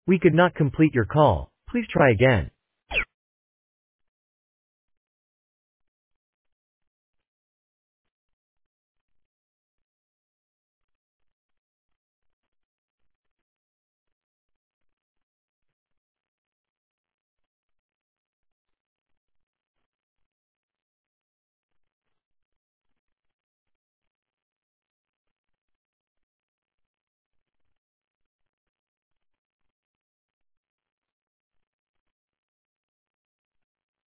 We could not complete your call. Please try again.